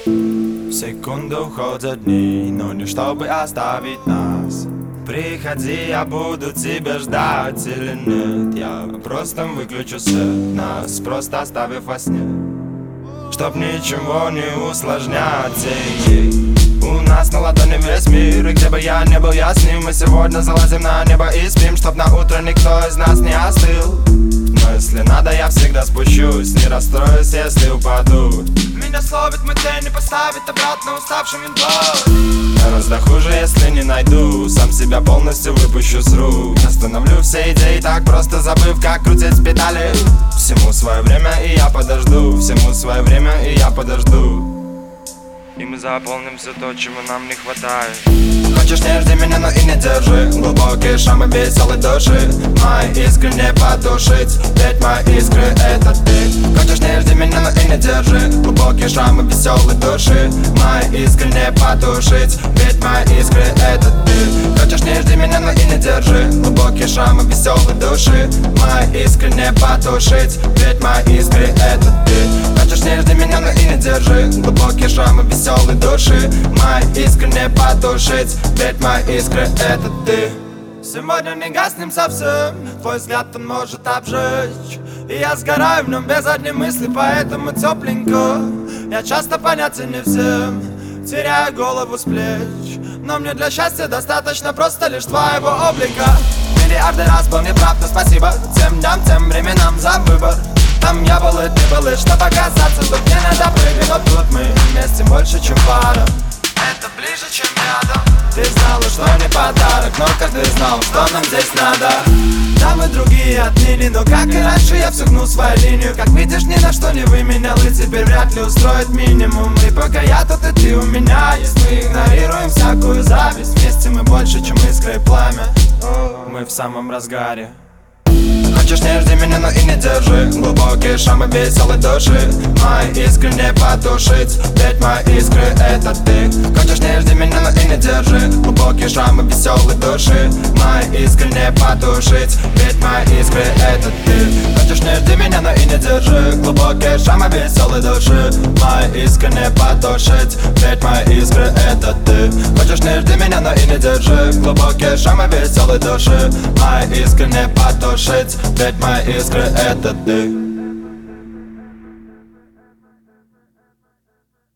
В секунду уходят дни, но не чтобы оставить нас. Приходи, я буду тебя ждать или нет. Я просто выключу свет, нас просто оставив во сне, чтоб ничего не усложнять. У нас на ладони весь мир, и где бы я ни был, я с ним. Мы сегодня залазим на небо и спим, чтоб на утро никто из нас не остыл. Но если надо, я всегда спущусь, не расстроюсь, если упаду. Меня словит мой тень и поставит обратно уставшим винтом. Гораздо хуже, если не найду, сам себя полностью выпущу с рук. Остановлю все идеи, так просто забыв, как крутить педали. Всему свое время, и я подожду. Всему свое время, и я подожду. И мы заполним все то, чего нам не хватает. Хочешь, не жди меня, но и не держи глубокие шрамы веселой души. Мои искры не потушить, ведь мои искры это ты. Хочешь, не жди меня, но и не держи глубокие шрамы веселой души. Мои искры не потушить, ведь мои искры это ты. Хочешь, не жди меня, но и не держи глубокие шрамы веселой души. Мои искры не потушить, ведь мои искры это ты. Хочешь, не жди меня, но и не держи глубокие шрамы веселой души. Мои искры не потушить, ведь мои искры это ты. Сегодня не гаснем совсем, твой взгляд он может обжечь. И я сгораю в нем без одной мысли, поэтому тепленько. Я часто понятен не всем, теряю голову с плеч. Но мне для счастья достаточно просто лишь твоего облика. Миллиарды раз был неправ, но спасибо тем дням, тем временам за выбор. Там я был и ты был, и что показаться, тут не надо прыгать. Но тут мы вместе больше, чем пара. Это ближе, чем рядом. Ты знала, что не подарок, но каждый знал, что нам здесь надо. Там и другие отныне, но как и раньше я всё гну свою линию. Как видишь, ни на что не выменял, и теперь вряд ли устроит минимум. И пока я тут и ты у меня есть, мы игнорируем всякую зависть. Вместе мы больше, чем искра и пламя. Мы в самом разгаре. Хочешь, не жди меня, но и не держи глубокие шрамы веселой души. Мои искры не потушить, ведь мои искры это ты. Хочешь, не жди меня, но и не держи глубокие шрамы веселой души. Мои искры не потушить, ведь мои искры это ты. Хочешь, не жди меня, но и не держи глубокие шрамы веселой души. Мои искры не потушить, ведь мои искры это ты. Хочешь, не жди меня, но и не держи глубокие шрамы веселой души. Мои искры не потушить, ведь мои искры это ты.